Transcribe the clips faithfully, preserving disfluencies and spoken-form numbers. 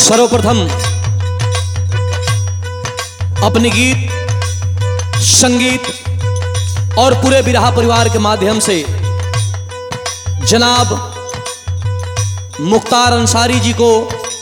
सर्वप्रथम अपने गीत, संगीत और पूरे बिरहा परिवार के माध्यम से जनाब मुख्तार अंसारी जी को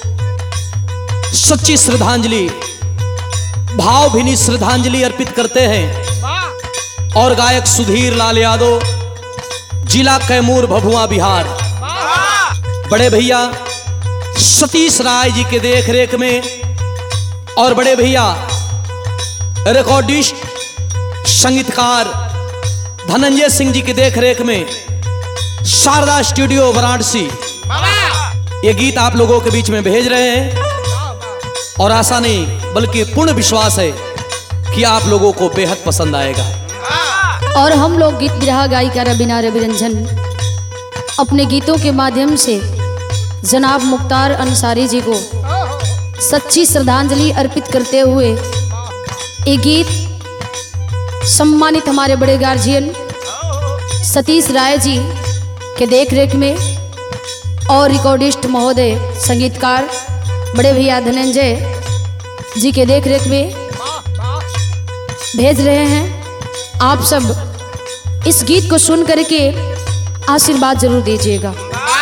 सच्ची श्रद्धांजलि, भावभीनी श्रद्धांजलि अर्पित करते हैं। और गायक सुधीर लाल यादव, जिला कैमूर, भभुआ, बिहार, बड़े भैया सतीश राय जी के देख रेख में और बड़े भैया रिकॉर्डिस्ट संगीतकार धनंजय सिंह जी की देख रेख में शारदा स्टूडियो वाराणसी ये गीत आप लोगों के बीच में भेज रहे हैं। और आशा नहीं बल्कि पूर्ण विश्वास है कि आप लोगों को बेहद पसंद आएगा। और हम लोग गीत बिरहा गायिका रबीना रविरंजन अपने गीतों के माध्यम से जनाब मुख्तार अंसारी जी को सच्ची श्रद्धांजलि अर्पित करते हुए ये गीत सम्मानित हमारे बड़े गार्जियन सतीश राय जी के देख रेख में और रिकॉर्डिस्ट महोदय संगीतकार बड़े भैया धनंजय जी के देख रेख में भेज रहे हैं। आप सब इस गीत को सुन करके आशीर्वाद जरूर दीजिएगा।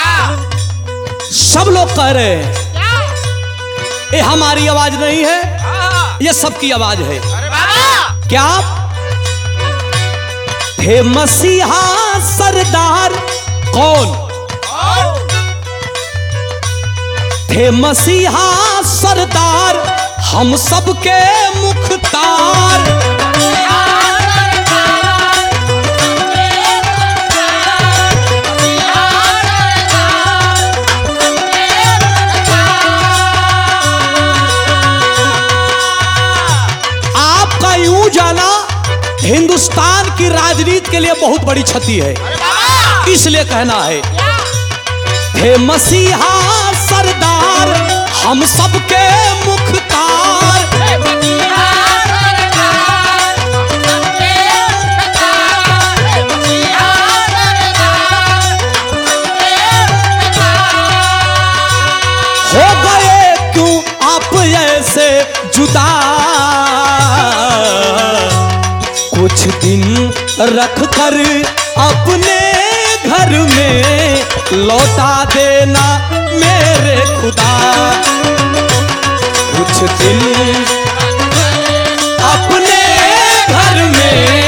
सब लोग कह रहे हैं ये हमारी आवाज नहीं है, ये सबकी आवाज है। क्या थे मसीहा सरदार? कौन थे मसीहा सरदार? हम सबके मुख्तार। आपका यूं जाना हिंदुस्तान की राजनीति के लिए बहुत बड़ी क्षति है, इसलिए कहना है हे मसीहा सरदार हम सबके मुख्तार। हो गए क्यों आप ऐसे जुदा? कुछ दिन रख कर अपने घर में लौटा देना मेरे खुदा। कुछ दिन अपने घर में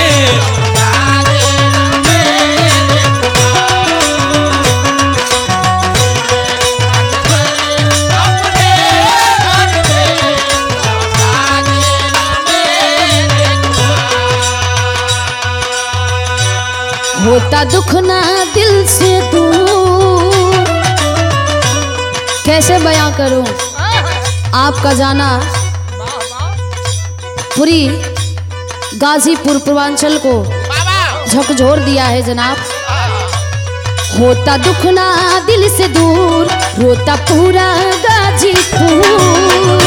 होता दुख ना दिल से दूर। कैसे बयां करूं आपका जाना पूरी गाजीपुर पूर्वांचल को झकझोर दिया है जनाब। होता दुख ना दिल से दूर, रोता पूरा गाजीपुर।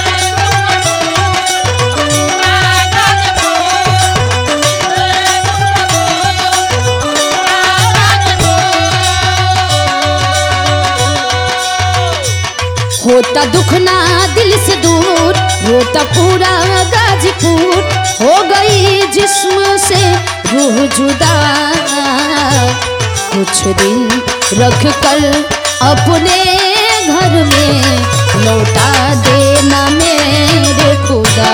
होता दुख ना दिल से दूर, रोता पूरा गाजीपुर। हो गई जिस्म से रूह जुदा, कुछ दिन रख कर अपने घर में लौटा देना मेरे खुदा।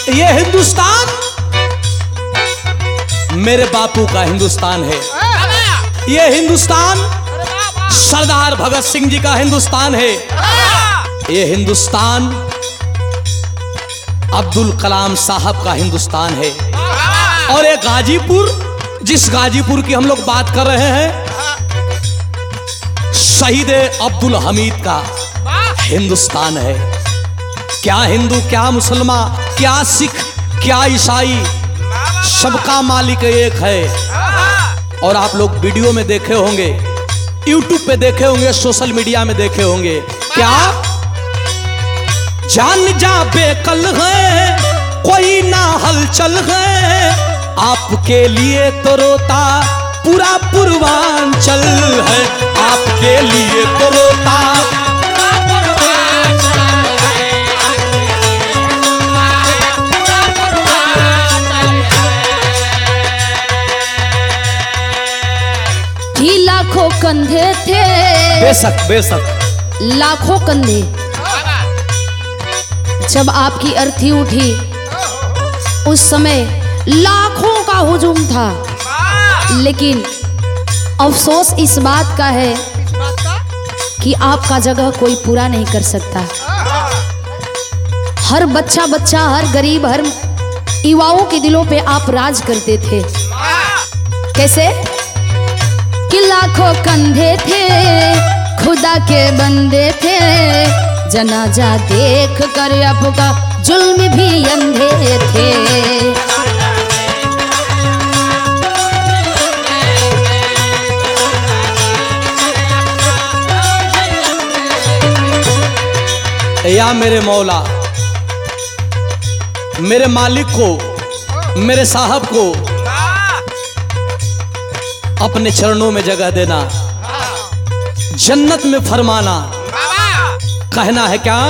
ये हिंदुस्तान मेरे बापू का हिंदुस्तान है। ये हिंदुस्तान सरदार भगत सिंह जी का हिंदुस्तान है। ये हिंदुस्तान अब्दुल कलाम साहब का हिंदुस्तान है। और ये गाजीपुर, जिस गाजीपुर की हम लोग बात कर रहे हैं, शहीद अब्दुल हमीद का हिंदुस्तान है। क्या हिंदू, क्या मुसलमान, क्या सिख, क्या ईसाई, सबका मालिक एक है। और आप लोग वीडियो में देखे होंगे, यूट्यूब पे देखे होंगे, सोशल मीडिया में देखे होंगे, क्या जान जा बेकल है, कोई ना हलचल है, आपके लिए तो रोता पूरा पूर्वांचल है, आपके लिए तो रोता ही लाखों कंधे थे, बेशक बेशक लाखों कंधे जब आपकी अर्थी उठी, उस समय लाखों का हुजूम था। लेकिन अफसोस इस बात का है कि आपका जगह कोई पूरा नहीं कर सकता। हर बच्चा बच्चा, हर गरीब, हर युवाओं के दिलों पे आप राज करते थे। कैसे कि लाखों कंधे थे, खुदा के बंदे थे, जनाजा देख कर आपका जुल्म भी अंधे थे। या मेरे मौला, मेरे मालिक को, मेरे साहब को अपने चरणों में जगह देना, जन्नत में फरमाना। कहना है क्या?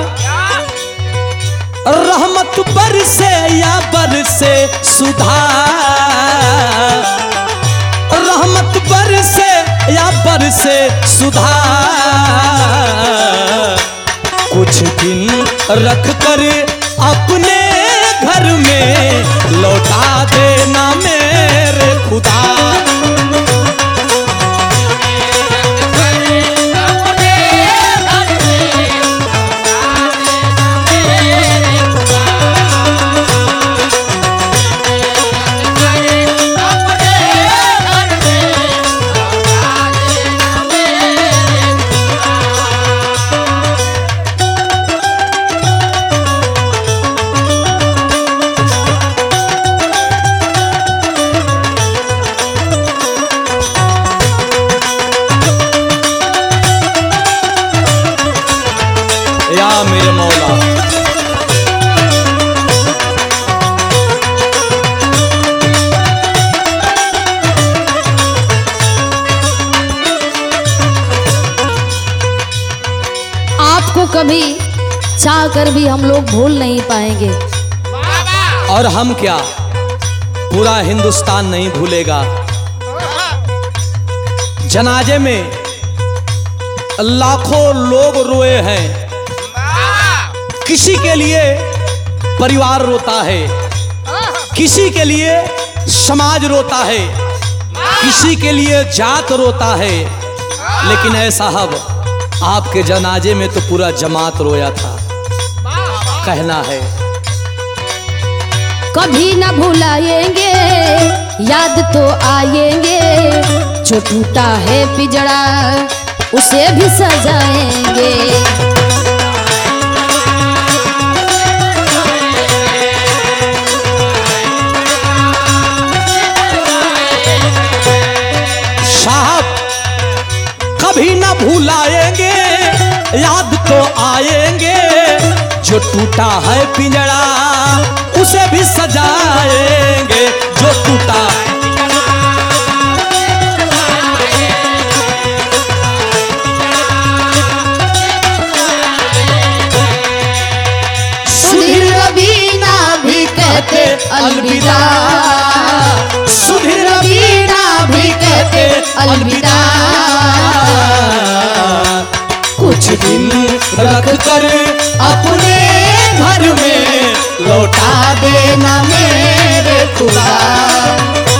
रहमत बरसे या बरसे सुधा, रहमत बरसे या बरसे सुधा, कुछ दिन रख कर अपने घर में लौटा देना मेरे खुदा। या मेरे मौला, आपको कभी चाह कर भी हम लोग भूल नहीं पाएंगे। और हम क्या, पूरा हिंदुस्तान नहीं भूलेगा। जनाजे में लाखों लोग रोए हैं। किसी के लिए परिवार रोता है, किसी के लिए समाज रोता है, किसी के लिए जात रोता है। लेकिन ऐ साहब, आपके जनाजे में तो पूरा जमात रोया था। कहना है कभी न भुलाएंगे, याद तो आएंगे, जो टूटा है पिंजड़ा उसे भी सजाएंगे। कभी न भुलाएंगे, याद तो आएंगे, जो टूटा है पिंजड़ा उसे भी सजाएंगे, जो टूटा। सुधीर रवीना भी कहते अलविदा, सुधीर रवीना भी कहते अलविदा। कुछ दिन रख कर अपने घर में लौटा देना मेरे खुदा।